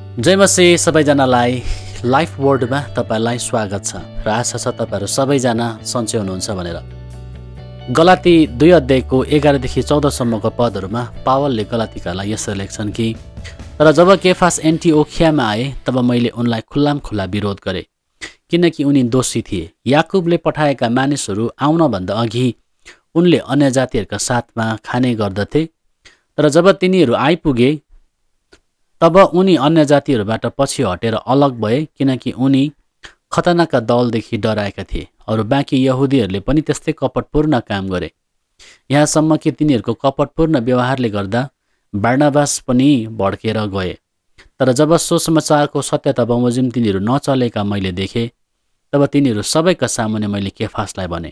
जय मसीह सबैजनालाई लाइफ वर्ल्डमा तपाईलाई स्वागत छ र आशा छ तपाईहरु सबैजना सन्चै हुनुहुन्छ भनेर। गलाती 2 अध्यायको 11 देखि 14 सम्मको पदहरुमा पावलले गलातीकालाई यसरी लेख्छन् कि तर जब केफास एन्टिओखियामा आए तब मैले उनलाई खुल्लामखुल्ला विरोध गरे किनकि उनी दोषी थिए। याकुबले पठाएका मानिसहरू आउन भन्दा अघि उनले अन्य जातिहरुका साथमा खाने गर्दथे, तर जब तिनीहरू आइपुगे तब उनी अन्य जातिहरूबाट पछि हटेर अलग भए किनकि उनी खतनाका दलदेखि डराएका थिए। अरू बाँकी यहुदीहरूले पनि त्यस्तै कपटपूर्ण काम गरे, यहाँसम्म कि तिनीहरूको कपटपूर्ण व्यवहारले गर्दा बार्नाबास पनि भड्केर गए। तर जब सुसमाचारको सत्यता बमोजिम तिनीहरू नचलेका मैले देखेँ तब तिनीहरू सबैका सामुन्ने मैले केफासलाई भने,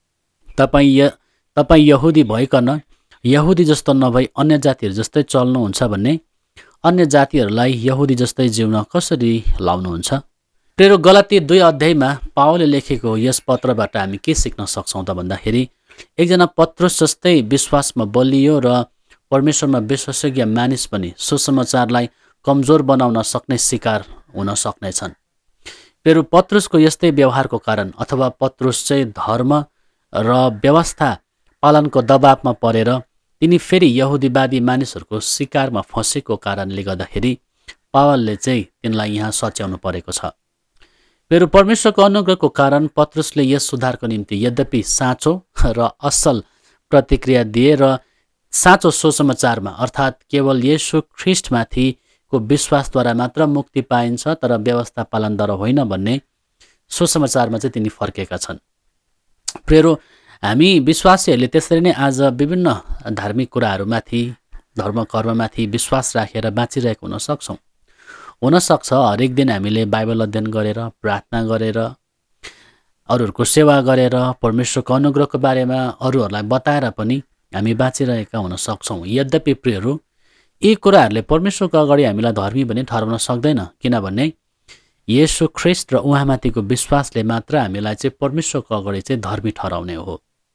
तपाईँ यहुदी भइकन यहुदी जस्तो नभई अन्य जातिहरू जस्तै चल्नुहुन्छ भन्ने अन्य जातिहरूलाई यहुदी जस्तै जिउन कसरी लाउनुहुन्छ? प्रेरो गलाती 2 अध्यायमा पावलले लेखेको यस पत्रबाट हामी के सिक्न सक्छौं त भन्दाखेरि एकजना पत्रुस जस्तै विश्वासमा बलियो र परमेश्वरमा विश्वासयोग्य मानिस पनि सुसमाचारलाई कमजोर बनाउन सक्ने शिकार हुन सक्नेछन्। प्रेरो पत्रुसको यस्तै व्यवहारको कारण अथवा पत्रुस चाहिँ धर्म र व्यवस्था पालनको दबावमा परेर तिनी फेरि यहुदीवादी मानिसहरूको शिकारमा फँसेको कारणले गर्दाखेरि पावलले चाहिँ तिनलाई यहाँ सच्याउनु परेको छ। फेरि परमेश्वरको अनुग्रहको कारण पत्रुसले यस सुधारको निम्ति यद्यपि साँचो र असल प्रतिक्रिया दिए र साँचो सुसमाचारमा अर्थात् केवल येशू ख्रीष्टमाथिको विश्वासद्वारा मात्र मुक्ति पाइन्छ तर व्यवस्था पालनद्वारा होइन भन्ने सुसमाचारमा चाहिँ तिनी फर्केका छन्। प्रेरो हामी विश्वासीहरूले त्यसरी नै आज विभिन्न धार्मिक कुराहरूमाथि धर्म कर्ममाथि विश्वास राखेर बाँचिरहेको हुन सक्छौँ। हुनसक्छ हरेक दिन हामीले बाइबल अध्ययन गरेर प्रार्थना गरेर अरूहरूको सेवा गरेर परमेश्वरको अनुग्रहको बारेमा अरूहरूलाई बताएर पनि हामी बाँचिरहेका हुन सक्छौँ। यद्यपि प्रियहरू यी कुराहरूले परमेश्वरको अगाडि हामीलाई धर्मी पनि ठहराउन सक्दैन, किनभने येशू ख्रीष्ट र उहाँमाथिको विश्वासले मात्र हामीलाई चाहिँ परमेश्वरको अगाडि चाहिँ धर्मी ठहराउने हो।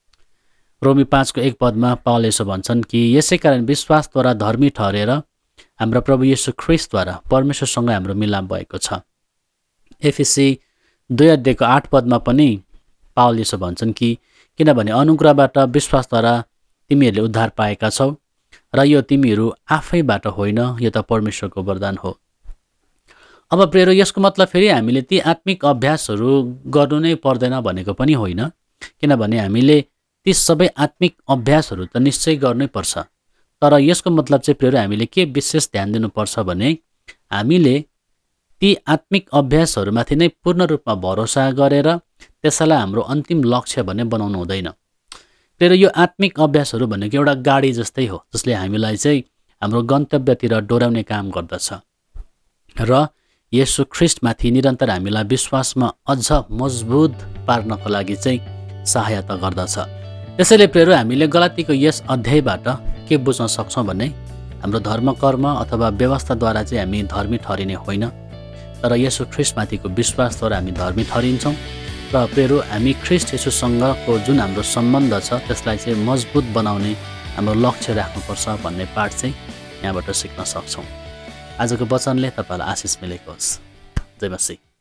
रोमी 5 को 1 पदमा पावल यसो भन्छन् कि यसै कारण विश्वासद्वारा धर्मी ठहरेर हाम्रो प्रभु येशू ख्रीष्टद्वारा परमेश्वरसँग हाम्रो मिलाप भएको छ। एफिसी 2 अध्यायको 8 पदमा पनि पावल यसो भन्छन् कि किनभने अनुग्रहबाट विश्वासद्वारा तिमीहरूले उद्धार पाएका छौ र यो तिमीहरू आफैबाट होइन, यो त परमेश्वरको वरदान हो। अब प्रेरो यसको मतलब फेरि हामीले ती आत्मिक अभ्यासहरू गर्नु नै पर्दैन भनेको पनि होइन, किनभने हामीले ती सबै आत्मिक अभ्यासहरू त निश्चय गर्नै पर्छ। तर यसको मतलब चाहिँ प्रेरो हामीले के विशेष ध्यान दिनुपर्छ भने हामीले ती आत्मिक अभ्यासहरूमाथि नै पूर्ण रूपमा भरोसा गरेर त्यसैलाई हाम्रो अन्तिम लक्ष्य भन्ने बनाउनु हुँदैन। प्रेरो यो आत्मिक अभ्यासहरू भनेको एउटा गाडी जस्तै हो जसले हामीलाई चाहिँ हाम्रो गन्तव्यतिर डोर्याउने काम गर्दछ र येशू ख्रीष्टमाथि निरन्तर हामीलाई विश्वासमा अझ मजबुत पार्नको लागि चाहिँ सहायता गर्दछ। त्यसैले प्रेरो हामीले गलातीको यस अध्यायबाट के बुझ्न सक्छौँ भने हाम्रो धर्म कर्म अथवा व्यवस्थाद्वारा चाहिँ हामी धर्मी ठहरिने होइन, तर येशू ख्रीष्टमाथिको विश्वासद्वारा हामी धर्मी ठहरिन्छौँ र प्रेरो हामी ख्रीष्ट येशूसँगको जुन हाम्रो सम्बन्ध छ त्यसलाई चाहिँ मजबुत बनाउने हाम्रो लक्ष्य राख्नुपर्छ भन्ने पाठ चाहिँ यहाँबाट सिक्न सक्छौँ। आजको वचनले तपाईँलाई आशिष मिलेको होस्। जय मसीह।